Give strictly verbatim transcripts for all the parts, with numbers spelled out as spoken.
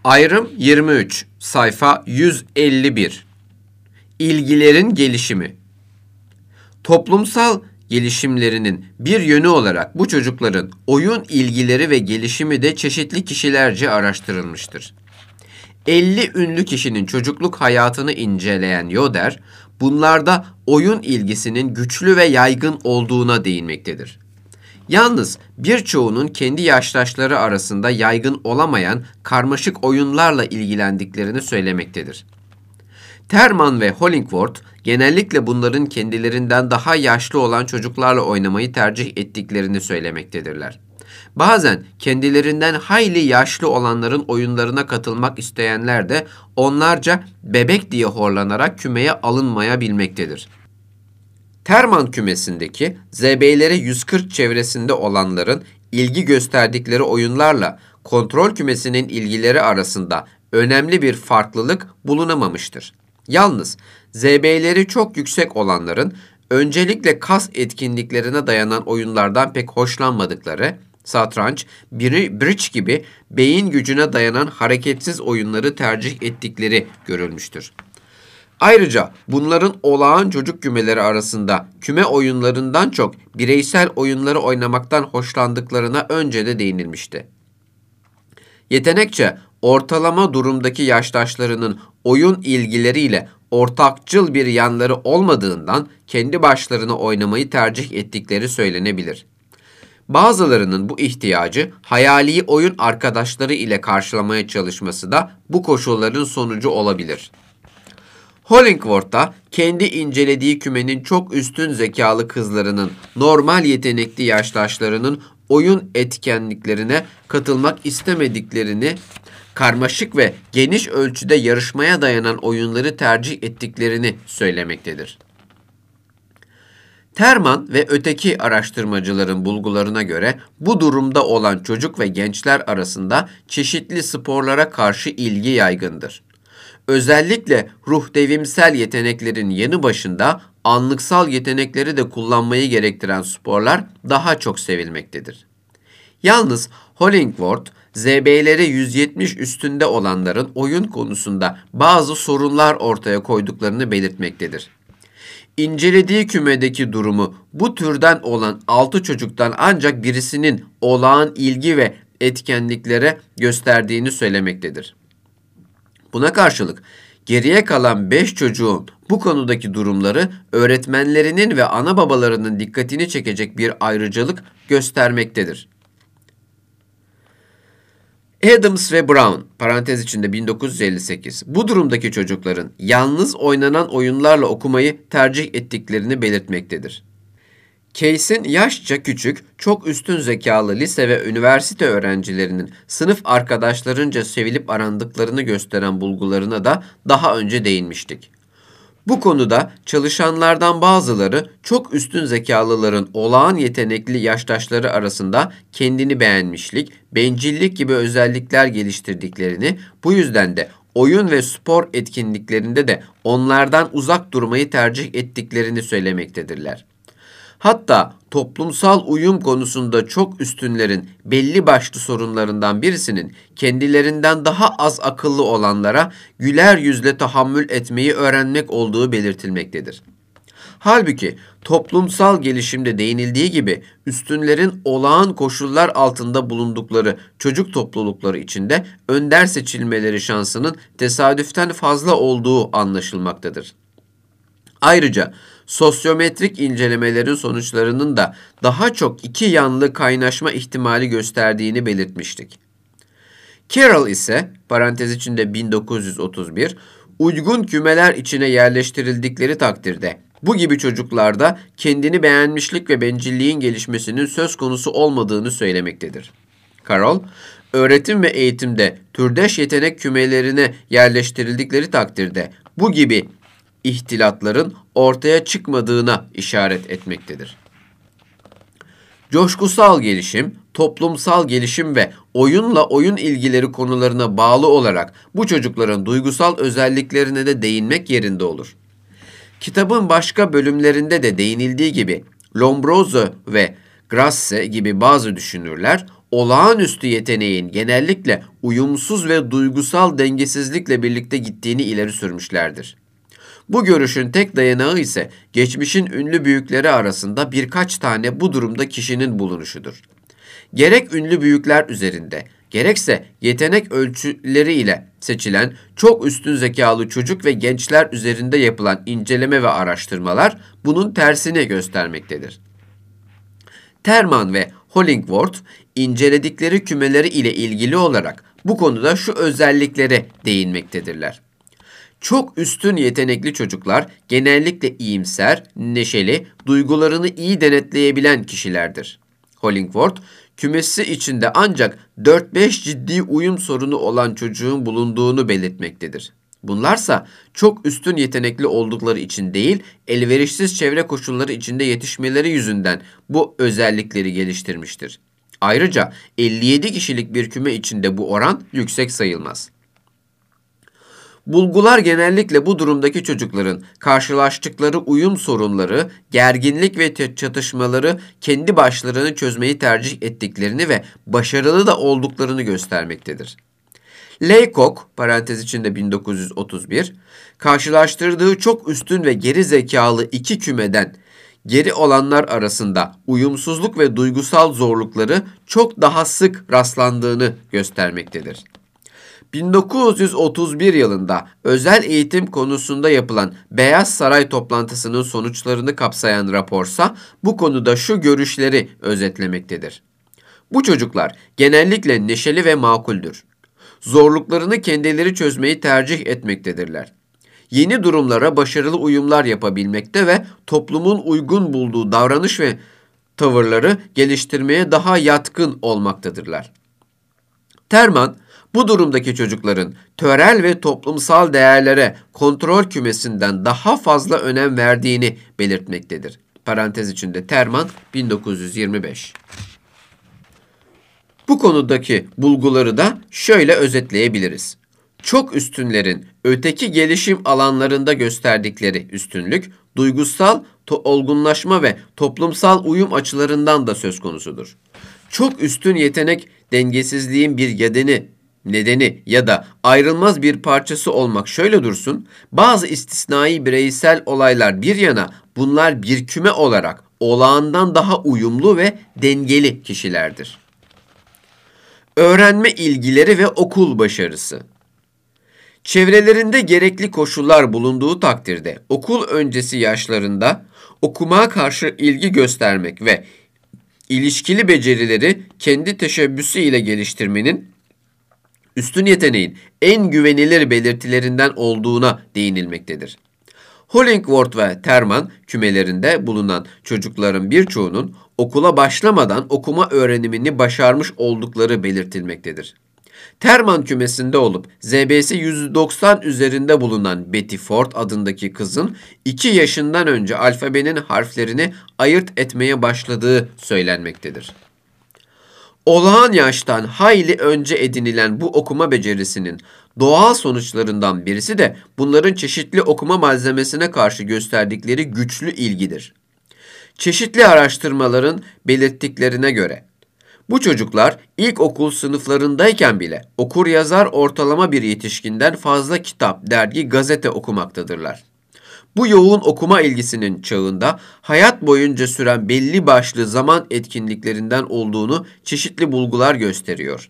Ayrım yirmi üç, sayfa yüz elli bir. İlgilerin gelişimi. Toplumsal gelişimlerinin bir yönü olarak bu çocukların oyun ilgileri ve gelişimi de çeşitli kişilerce araştırılmıştır. elli ünlü kişinin çocukluk hayatını inceleyen Yoder, bunlarda oyun ilgisinin güçlü ve yaygın olduğuna değinmektedir. Yalnız birçoğunun kendi yaştaşları arasında yaygın olamayan karmaşık oyunlarla ilgilendiklerini söylemektedir. Terman ve Hollingworth genellikle bunların kendilerinden daha yaşlı olan çocuklarla oynamayı tercih ettiklerini söylemektedirler. Bazen kendilerinden hayli yaşlı olanların oyunlarına katılmak isteyenler de onlarca bebek diye horlanarak kümeye alınmayabilmektedir. Terman kümesindeki zebeyleri yüz kırk çevresinde olanların ilgi gösterdikleri oyunlarla kontrol kümesinin ilgileri arasında önemli bir farklılık bulunamamıştır. Yalnız zebeyleri çok yüksek olanların öncelikle kas etkinliklerine dayanan oyunlardan pek hoşlanmadıkları, satranç, bridge gibi beyin gücüne dayanan hareketsiz oyunları tercih ettikleri görülmüştür. Ayrıca bunların olağan çocuk kümeleri arasında küme oyunlarından çok bireysel oyunları oynamaktan hoşlandıklarına önce de değinilmişti. Yetenekçe ortalama durumdaki yaştaşlarının oyun ilgileriyle ortakçıl bir yanları olmadığından kendi başlarına oynamayı tercih ettikleri söylenebilir. Bazılarının bu ihtiyacı hayali oyun arkadaşları ile karşılamaya çalışması da bu koşulların sonucu olabilir. Hollingworth da kendi incelediği kümenin çok üstün zekalı kızlarının normal yetenekli yaştaşlarının oyun etkinliklerine katılmak istemediklerini, karmaşık ve geniş ölçüde yarışmaya dayanan oyunları tercih ettiklerini söylemektedir. Terman ve öteki araştırmacıların bulgularına göre bu durumda olan çocuk ve gençler arasında çeşitli sporlara karşı ilgi yaygındır. Özellikle ruh devimsel yeteneklerin yanı başında anlıksal yetenekleri de kullanmayı gerektiren sporlar daha çok sevilmektedir. Yalnız Hollingworth, zebeyleri yüz yetmiş üstünde olanların oyun konusunda bazı sorunlar ortaya koyduklarını belirtmektedir. İncelediği kümedeki durumu bu türden olan altı çocuktan ancak birisinin olağan ilgi ve etkinliklere gösterdiğini söylemektedir. Buna karşılık geriye kalan beş çocuğun bu konudaki durumları öğretmenlerinin ve ana babalarının dikkatini çekecek bir ayrıcalık göstermektedir. Adams ve Brown, parantez içinde bin dokuz yüz elli sekiz, bu durumdaki çocukların yalnız oynanan oyunlarla okumayı tercih ettiklerini belirtmektedir. Case'in yaşça küçük, çok üstün zekalı lise ve üniversite öğrencilerinin sınıf arkadaşlarınca sevilip arandıklarını gösteren bulgularına da daha önce değinmiştik. Bu konuda çalışanlardan bazıları çok üstün zekalıların olağan yetenekli yaştaşları arasında kendini beğenmişlik, bencillik gibi özellikler geliştirdiklerini, bu yüzden de oyun ve spor etkinliklerinde de onlardan uzak durmayı tercih ettiklerini söylemektedirler. Hatta toplumsal uyum konusunda çok üstünlerin belli başlı sorunlarından birisinin kendilerinden daha az akıllı olanlara güler yüzle tahammül etmeyi öğrenmek olduğu belirtilmektedir. Halbuki toplumsal gelişimde değinildiği gibi üstünlerin olağan koşullar altında bulundukları çocuk toplulukları içinde önder seçilmeleri şansının tesadüften fazla olduğu anlaşılmaktadır. Ayrıca sosyometrik incelemelerin sonuçlarının da daha çok iki yanlı kaynaşma ihtimali gösterdiğini belirtmiştik. Carroll ise, parantez içinde bin dokuz yüz otuz bir, uygun kümeler içine yerleştirildikleri takdirde bu gibi çocuklarda kendini beğenmişlik ve bencilliğin gelişmesinin söz konusu olmadığını söylemektedir. Carroll, öğretim ve eğitimde türdeş yetenek kümelerine yerleştirildikleri takdirde bu gibi ihtilatların ortaya çıkmadığına işaret etmektedir. Coşkusal gelişim, toplumsal gelişim ve oyunla oyun ilgileri konularına bağlı olarak bu çocukların duygusal özelliklerine de değinmek yerinde olur. Kitabın başka bölümlerinde de değinildiği gibi Lombroso ve Grasse gibi bazı düşünürler olağanüstü yeteneğin genellikle uyumsuz ve duygusal dengesizlikle birlikte gittiğini ileri sürmüşlerdir. Bu görüşün tek dayanağı ise geçmişin ünlü büyükleri arasında birkaç tane bu durumda kişinin bulunuşudur. Gerek ünlü büyükler üzerinde, gerekse yetenek ölçüleri ile seçilen çok üstün zekalı çocuk ve gençler üzerinde yapılan inceleme ve araştırmalar bunun tersini göstermektedir. Terman ve Hollingworth inceledikleri kümeleri ile ilgili olarak bu konuda şu özelliklere değinmektedirler. Çok üstün yetenekli çocuklar genellikle iyimser, neşeli, duygularını iyi denetleyebilen kişilerdir. Hollingworth, kümesi içinde ancak dört beş ciddi uyum sorunu olan çocuğun bulunduğunu belirtmektedir. Bunlarsa çok üstün yetenekli oldukları için değil, elverişsiz çevre koşulları içinde yetişmeleri yüzünden bu özellikleri geliştirmiştir. Ayrıca elli yedi kişilik bir küme içinde bu oran yüksek sayılmaz. Bulgular genellikle bu durumdaki çocukların karşılaştıkları uyum sorunları, gerginlik ve çatışmaları kendi başlarını çözmeyi tercih ettiklerini ve başarılı da olduklarını göstermektedir. Laycock, parantez içinde bin dokuz yüz otuz bir, karşılaştırdığı çok üstün ve geri zekalı iki kümeden geri olanlar arasında uyumsuzluk ve duygusal zorlukları çok daha sık rastlandığını göstermektedir. bin dokuz yüz otuz bir yılında özel eğitim konusunda yapılan Beyaz Saray toplantısının sonuçlarını kapsayan raporsa bu konuda şu görüşleri özetlemektedir. Bu çocuklar genellikle neşeli ve makuldür. Zorluklarını kendileri çözmeyi tercih etmektedirler. Yeni durumlara başarılı uyumlar yapabilmekte ve toplumun uygun bulduğu davranış ve tavırları geliştirmeye daha yatkın olmaktadırlar. Terman, bu durumdaki çocukların törel ve toplumsal değerlere kontrol kümesinden daha fazla önem verdiğini belirtmektedir. Parantez içinde Terman bin dokuz yüz yirmi beş. Bu konudaki bulguları da şöyle özetleyebiliriz. Çok üstünlerin öteki gelişim alanlarında gösterdikleri üstünlük, duygusal olgunlaşma ve toplumsal uyum açılarından da söz konusudur. Çok üstün yetenek dengesizliğin bir nedeni, nedeni ya da ayrılmaz bir parçası olmak şöyle dursun, bazı istisnai bireysel olaylar bir yana bunlar bir küme olarak olağandan daha uyumlu ve dengeli kişilerdir. Öğrenme ilgileri ve okul başarısı. Çevrelerinde gerekli koşullar bulunduğu takdirde okul öncesi yaşlarında okumaya karşı ilgi göstermek ve ilişkili becerileri kendi teşebbüsü ile geliştirmenin üstün yeteneğin en güvenilir belirtilerinden olduğuna değinilmektedir. Hollingworth ve Terman kümelerinde bulunan çocukların birçoğunun okula başlamadan okuma öğrenimini başarmış oldukları belirtilmektedir. Terman kümesinde olup Z B'si yüz doksan üzerinde bulunan Betty Ford adındaki kızın iki yaşından önce alfabenin harflerini ayırt etmeye başladığı söylenmektedir. Olağan yaştan hayli önce edinilen bu okuma becerisinin doğal sonuçlarından birisi de bunların çeşitli okuma malzemesine karşı gösterdikleri güçlü ilgidir. Çeşitli araştırmaların belirttiklerine göre bu çocuklar ilkokul sınıflarındayken bile okur yazar ortalama bir yetişkinden fazla kitap, dergi, gazete okumaktadırlar. Bu yoğun okuma ilgisinin çağında hayat boyunca süren belli başlı zaman etkinliklerinden olduğunu çeşitli bulgular gösteriyor.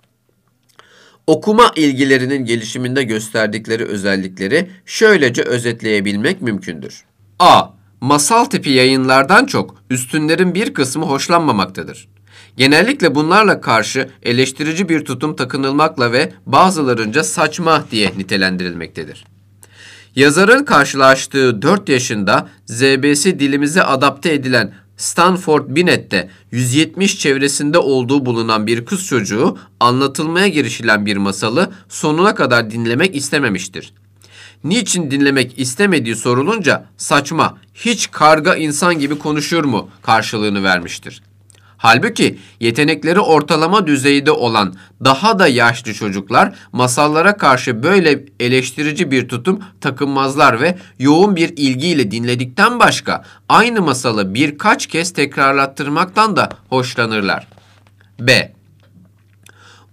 Okuma ilgilerinin gelişiminde gösterdikleri özellikleri şöylece özetleyebilmek mümkündür. A. Masal tipi yayınlardan çok üstünlerin bir kısmı hoşlanmamaktadır. Genellikle bunlarla karşı eleştirici bir tutum takınılmakla ve bazılarınca saçma diye nitelendirilmektedir. Yazarın karşılaştığı dört yaşında Z B'si dilimize adapte edilen Stanford Binet'te yüz yetmiş çevresinde olduğu bulunan bir kız çocuğu anlatılmaya girişilen bir masalı sonuna kadar dinlemek istememiştir. Niçin dinlemek istemediği sorulunca saçma, hiç karga insan gibi konuşur mu karşılığını vermiştir. Halbuki yetenekleri ortalama düzeyde olan daha da yaşlı çocuklar masallara karşı böyle eleştirici bir tutum takınmazlar ve yoğun bir ilgiyle dinledikten başka aynı masalı birkaç kez tekrarlattırmaktan da hoşlanırlar. B.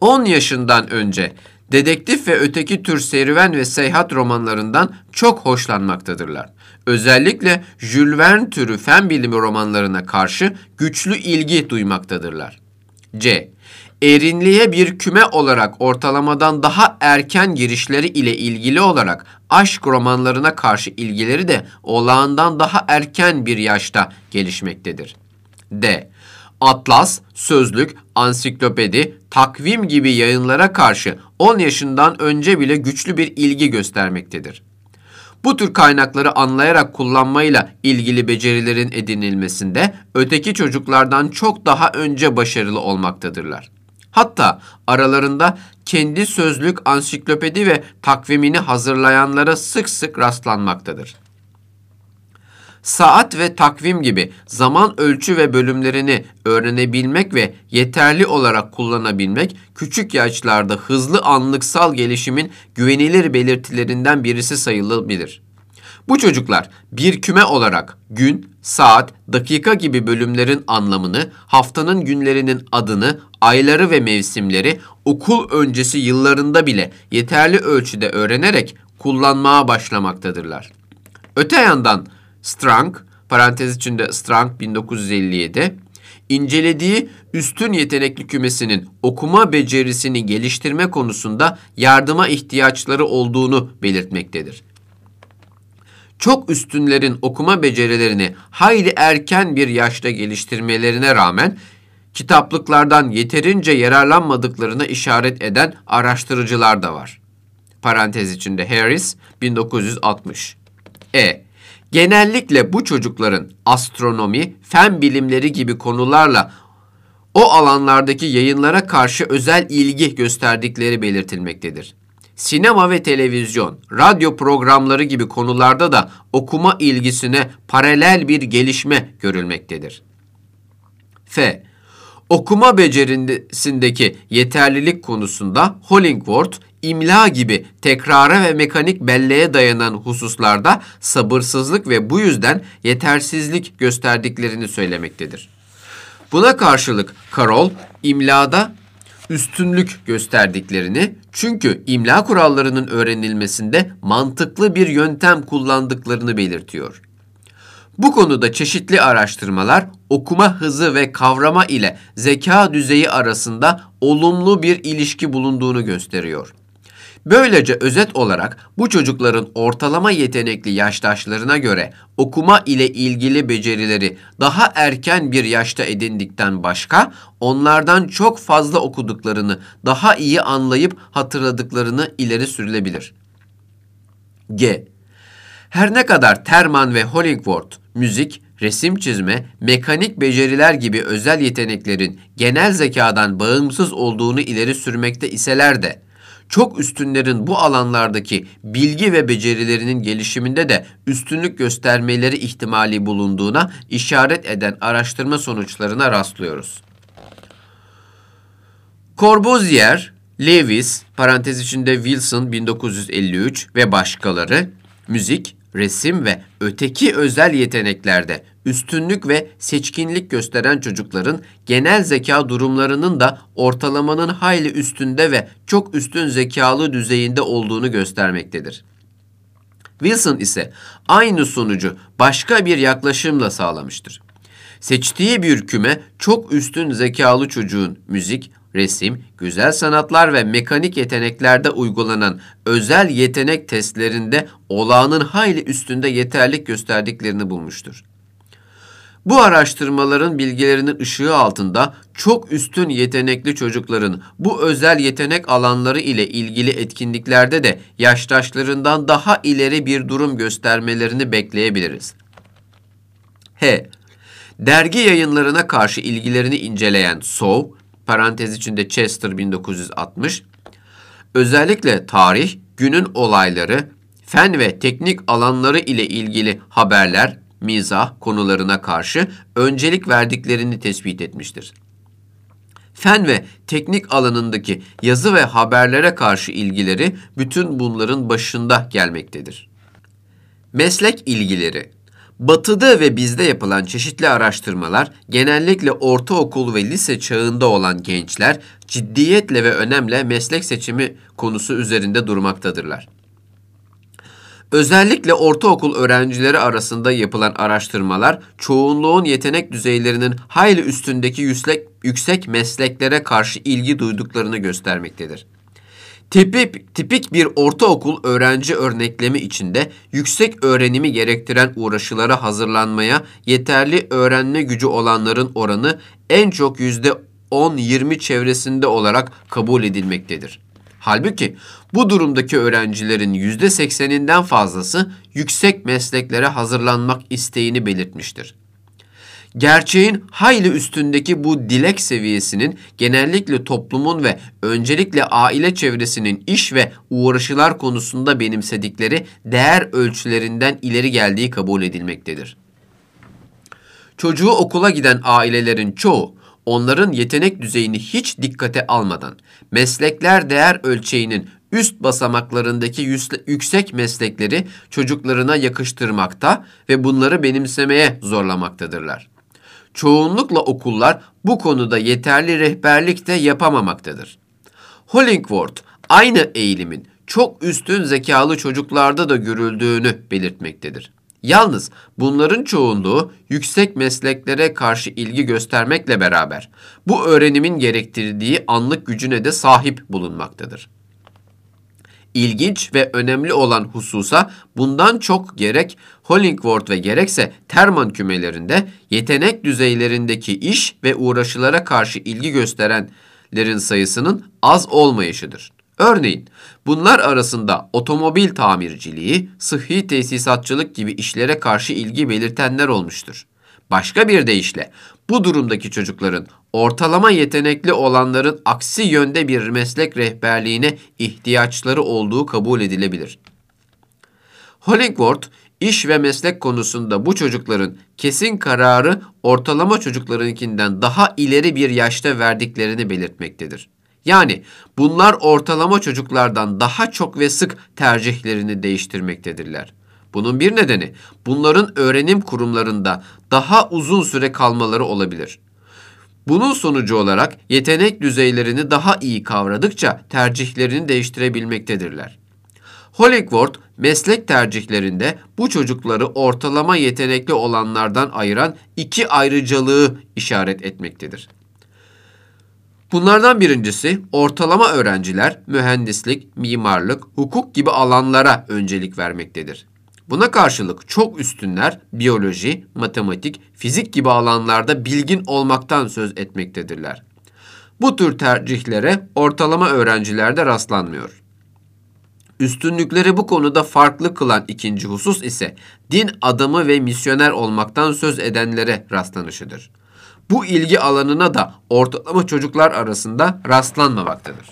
on yaşından önce dedektif ve öteki tür serüven ve seyahat romanlarından çok hoşlanmaktadırlar. Özellikle Jules Verne türü fen bilimi romanlarına karşı güçlü ilgi duymaktadırlar. C. Erinliğe bir küme olarak ortalamadan daha erken girişleri ile ilgili olarak aşk romanlarına karşı ilgileri de olağandan daha erken bir yaşta gelişmektedir. D. Atlas, sözlük, ansiklopedi, takvim gibi yayınlara karşı on yaşından önce bile güçlü bir ilgi göstermektedir. Bu tür kaynakları anlayarak kullanmayla ilgili becerilerin edinilmesinde öteki çocuklardan çok daha önce başarılı olmaktadırlar. Hatta aralarında kendi sözlük, ansiklopedi ve takvimini hazırlayanlara sık sık rastlanmaktadır. Saat ve takvim gibi zaman ölçü ve bölümlerini öğrenebilmek ve yeterli olarak kullanabilmek, küçük yaşlarda hızlı anlıksal gelişimin güvenilir belirtilerinden birisi sayılabilir. Bu çocuklar bir küme olarak gün, saat, dakika gibi bölümlerin anlamını, haftanın günlerinin adını, ayları ve mevsimleri okul öncesi yıllarında bile yeterli ölçüde öğrenerek kullanmaya başlamaktadırlar. Öte yandan Strang, parantez içinde Strang bin dokuz yüz elli yedi, incelediği üstün yetenekli kümesinin okuma becerisini geliştirme konusunda yardıma ihtiyaçları olduğunu belirtmektedir. Çok üstünlerin okuma becerilerini hayli erken bir yaşta geliştirmelerine rağmen kitaplıklardan yeterince yararlanmadıklarına işaret eden araştırıcılar da var. Parantez içinde Harris bin dokuz yüz altmış. E. Genellikle bu çocukların astronomi, fen bilimleri gibi konularla o alanlardaki yayınlara karşı özel ilgi gösterdikleri belirtilmektedir. Sinema ve televizyon, radyo programları gibi konularda da okuma ilgisine paralel bir gelişme görülmektedir. F. Okuma becerisindeki yeterlilik konusunda Hollingworth, imla gibi tekrara ve mekanik belleğe dayanan hususlarda sabırsızlık ve bu yüzden yetersizlik gösterdiklerini söylemektedir. Buna karşılık Carroll, imlada üstünlük gösterdiklerini, çünkü imla kurallarının öğrenilmesinde mantıklı bir yöntem kullandıklarını belirtiyor. Bu konuda çeşitli araştırmalar okuma hızı ve kavrama ile zeka düzeyi arasında olumlu bir ilişki bulunduğunu gösteriyor. Böylece özet olarak bu çocukların ortalama yetenekli yaştaşlarına göre okuma ile ilgili becerileri daha erken bir yaşta edindikten başka, onlardan çok fazla okuduklarını, daha iyi anlayıp hatırladıklarını ileri sürülebilir. G. Her ne kadar Terman ve Hollingworth, müzik, resim çizme, mekanik beceriler gibi özel yeteneklerin genel zekadan bağımsız olduğunu ileri sürmekte iseler de, çok üstünlerin bu alanlardaki bilgi ve becerilerinin gelişiminde de üstünlük göstermeleri ihtimali bulunduğuna işaret eden araştırma sonuçlarına rastlıyoruz. Corbusier, Lewis, parantez içinde Wilson bin dokuz yüz elli üç ve başkaları, müzik, resim ve öteki özel yeteneklerde üstünlük ve seçkinlik gösteren çocukların genel zeka durumlarının da ortalamanın hayli üstünde ve çok üstün zekalı düzeyinde olduğunu göstermektedir. Wilson ise aynı sonucu başka bir yaklaşımla sağlamıştır. Seçtiği bir küme çok üstün zekalı çocuğun müzik, resim, güzel sanatlar ve mekanik yeteneklerde uygulanan özel yetenek testlerinde olağanın hayli üstünde yeterlik gösterdiklerini bulmuştur. Bu araştırmaların bilgilerinin ışığı altında çok üstün yetenekli çocukların bu özel yetenek alanları ile ilgili etkinliklerde de yaştaşlarından daha ileri bir durum göstermelerini bekleyebiliriz. H. Dergi yayınlarına karşı ilgilerini inceleyen Sow, parantez içinde Chester bin dokuz yüz altmış, özellikle tarih, günün olayları, fen ve teknik alanları ile ilgili haberler, mizah konularına karşı öncelik verdiklerini tespit etmiştir. Fen ve teknik alanındaki yazı ve haberlere karşı ilgileri bütün bunların başında gelmektedir. Meslek ilgileri. Batı'da ve bizde yapılan çeşitli araştırmalar genellikle ortaokul ve lise çağında olan gençler ciddiyetle ve önemle meslek seçimi konusu üzerinde durmaktadırlar. Özellikle ortaokul öğrencileri arasında yapılan araştırmalar çoğunluğun yetenek düzeylerinin hayli üstündeki yüksek, yüksek mesleklere karşı ilgi duyduklarını göstermektedir. Tipik, tipik bir ortaokul öğrenci örneklemi içinde yüksek öğrenimi gerektiren uğraşılara hazırlanmaya yeterli öğrenme gücü olanların oranı en çok yüzde on yirmi çevresinde olarak kabul edilmektedir. Halbuki bu durumdaki öğrencilerin yüzde sekseninden fazlası yüksek mesleklere hazırlanmak isteğini belirtmiştir. Gerçeğin hayli üstündeki bu dilek seviyesinin genellikle toplumun ve öncelikle aile çevresinin iş ve uğraşılar konusunda benimsedikleri değer ölçülerinden ileri geldiği kabul edilmektedir. Çocuğu okula giden ailelerin çoğu, onların yetenek düzeyini hiç dikkate almadan, meslekler değer ölçeğinin üst basamaklarındaki yüksek meslekleri çocuklarına yakıştırmakta ve bunları benimsemeye zorlamaktadırlar. Çoğunlukla okullar bu konuda yeterli rehberlik de yapamamaktadır. Hollingworth aynı eğilimin çok üstün zekalı çocuklarda da görüldüğünü belirtmektedir. Yalnız bunların çoğunluğu yüksek mesleklere karşı ilgi göstermekle beraber bu öğrenimin gerektirdiği anlık gücüne de sahip bulunmaktadır. İlginç ve önemli olan hususa bundan çok gerek Hollingworth ve gerekse Terman kümelerinde yetenek düzeylerindeki iş ve uğraşılara karşı ilgi gösterenlerin sayısının az olmayışıdır. Örneğin bunlar arasında otomobil tamirciliği, sıhhi tesisatçılık gibi işlere karşı ilgi belirtenler olmuştur. Başka bir deyişle bu durumdaki çocukların ortalama yetenekli olanların aksi yönde bir meslek rehberliğine ihtiyaçları olduğu kabul edilebilir. Hollingworth, iş ve meslek konusunda bu çocukların kesin kararı ortalama çocuklarınkinden daha ileri bir yaşta verdiklerini belirtmektedir. Yani bunlar ortalama çocuklardan daha çok ve sık tercihlerini değiştirmektedirler. Bunun bir nedeni bunların öğrenim kurumlarında daha uzun süre kalmaları olabilir. Bunun sonucu olarak yetenek düzeylerini daha iyi kavradıkça tercihlerini değiştirebilmektedirler. Hollingworth meslek tercihlerinde bu çocukları ortalama yetenekli olanlardan ayıran iki ayrıcalığı işaret etmektedir. Bunlardan birincisi ortalama öğrenciler mühendislik, mimarlık, hukuk gibi alanlara öncelik vermektedir. Buna karşılık çok üstünler biyoloji, matematik, fizik gibi alanlarda bilgin olmaktan söz etmektedirler. Bu tür tercihlere ortalama öğrencilerde rastlanmıyor. Üstünlükleri bu konuda farklı kılan ikinci husus ise din adamı ve misyoner olmaktan söz edenlere rastlanışıdır. Bu ilgi alanına da ortalama çocuklar arasında rastlanmamaktadır.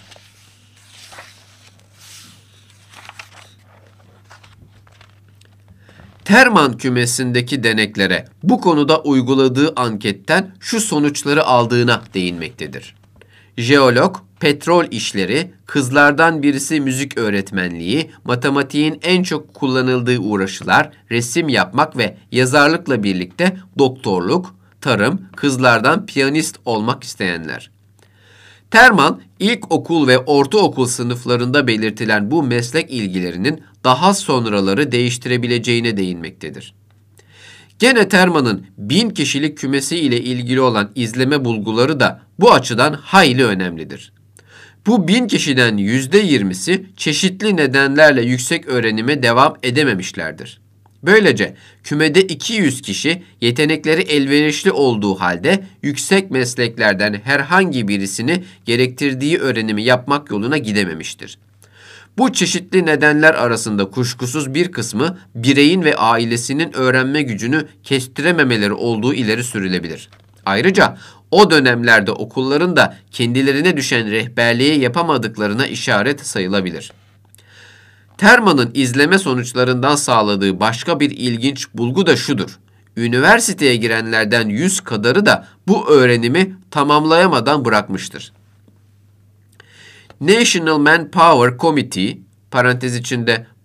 Terman kümesindeki deneklere bu konuda uyguladığı anketten şu sonuçları aldığına değinmektedir. Jeolog, petrol işleri, kızlardan birisi müzik öğretmenliği, matematiğin en çok kullanıldığı uğraşılar, resim yapmak ve yazarlıkla birlikte doktorluk, tarım, kızlardan piyanist olmak isteyenler. Terman, ilkokul ve ortaokul sınıflarında belirtilen bu meslek ilgilerinin daha sonraları değiştirebileceğine değinmektedir. Gene Terman'ın bin kişilik kümesi ile ilgili olan izleme bulguları da bu açıdan hayli önemlidir. Bu bin kişiden yüzde yirmisi çeşitli nedenlerle yüksek öğrenime devam edememişlerdir. Böylece kümede iki yüz kişi yetenekleri elverişli olduğu halde yüksek mesleklerden herhangi birisini gerektirdiği öğrenimi yapmak yoluna gidememiştir. Bu çeşitli nedenler arasında kuşkusuz bir kısmı bireyin ve ailesinin öğrenme gücünü kestirememeleri olduğu ileri sürülebilir. Ayrıca o dönemlerde okulların da kendilerine düşen rehberliği yapamadıklarına işaret sayılabilir. Terman'ın izleme sonuçlarından sağladığı başka bir ilginç bulgu da şudur. Üniversiteye girenlerden yüz kadarı da bu öğrenimi tamamlayamadan bırakmıştır. National Manpower Committee, parantez içinde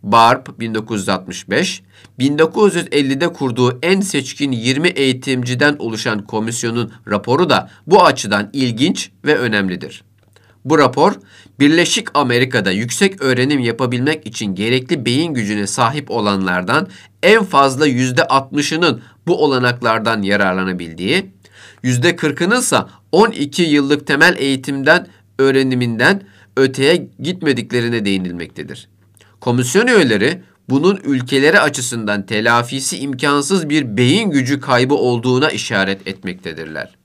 Barb bin dokuz yüz altmış beş, bin dokuz yüz ellide kurduğu en seçkin yirmi eğitimciden oluşan komisyonun raporu da bu açıdan ilginç ve önemlidir. Bu rapor, Birleşik Amerika'da yüksek öğrenim yapabilmek için gerekli beyin gücüne sahip olanlardan en fazla yüzde altmışının bu olanaklardan yararlanabildiği, yüzde kırkının ise on iki yıllık temel eğitimden öğreniminden öteye gitmediklerine değinilmektedir. Komisyon üyeleri bunun ülkeleri açısından telafisi imkansız bir beyin gücü kaybı olduğuna işaret etmektedirler.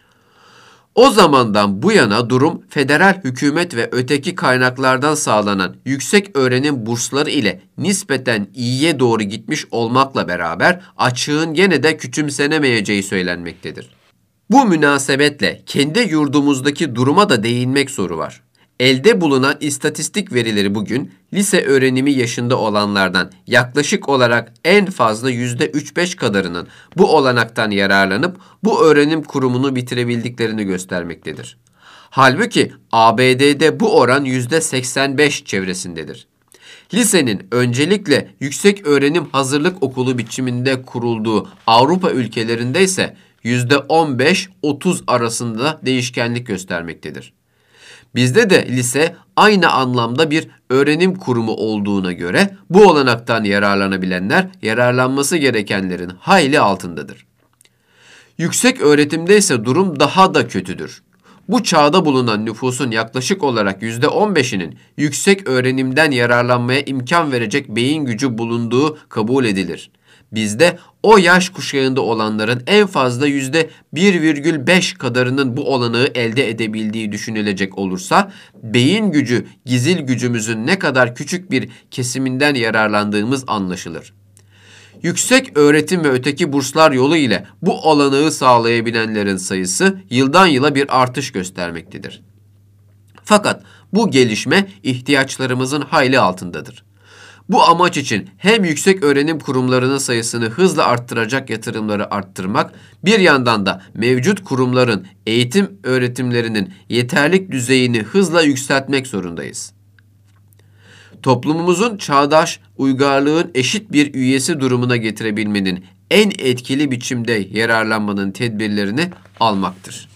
O zamandan bu yana durum federal hükümet ve öteki kaynaklardan sağlanan yüksek öğrenim bursları ile nispeten iyiye doğru gitmiş olmakla beraber açığın gene de küçümsenemeyeceği söylenmektedir. Bu münasebetle kendi yurdumuzdaki duruma da değinmek zoru var. Elde bulunan istatistik verileri bugün lise öğrenimi yaşında olanlardan yaklaşık olarak en fazla yüzde üç beş kadarının bu olanaktan yararlanıp bu öğrenim kurumunu bitirebildiklerini göstermektedir. Halbuki A B D'de bu oran yüzde seksen beş çevresindedir. Lisenin öncelikle yüksek öğrenim hazırlık okulu biçiminde kurulduğu Avrupa ülkelerinde ise yüzde on beş otuz arasında değişkenlik göstermektedir. Bizde de lise aynı anlamda bir öğrenim kurumu olduğuna göre bu olanaktan yararlanabilenler yararlanması gerekenlerin hayli altındadır. Yüksek öğretimde ise durum daha da kötüdür. Bu çağda bulunan nüfusun yaklaşık olarak yüzde on beşinin yüksek öğrenimden yararlanmaya imkan verecek beyin gücü bulunduğu kabul edilir. Bizde o yaş kuşağında olanların en fazla yüzde bir virgül beş kadarının bu olanağı elde edebildiği düşünülecek olursa, beyin gücü, gizil gücümüzün ne kadar küçük bir kesiminden yararlandığımız anlaşılır. Yüksek öğretim ve öteki burslar yolu ile bu olanağı sağlayabilenlerin sayısı yıldan yıla bir artış göstermektedir. Fakat bu gelişme ihtiyaçlarımızın hayli altındadır. Bu amaç için hem yüksek öğrenim kurumlarının sayısını hızla arttıracak yatırımları arttırmak, bir yandan da mevcut kurumların eğitim öğretimlerinin yeterlik düzeyini hızla yükseltmek zorundayız. Toplumumuzun çağdaş uygarlığın eşit bir üyesi durumuna getirebilmenin en etkili biçimde yararlanmanın tedbirlerini almaktır.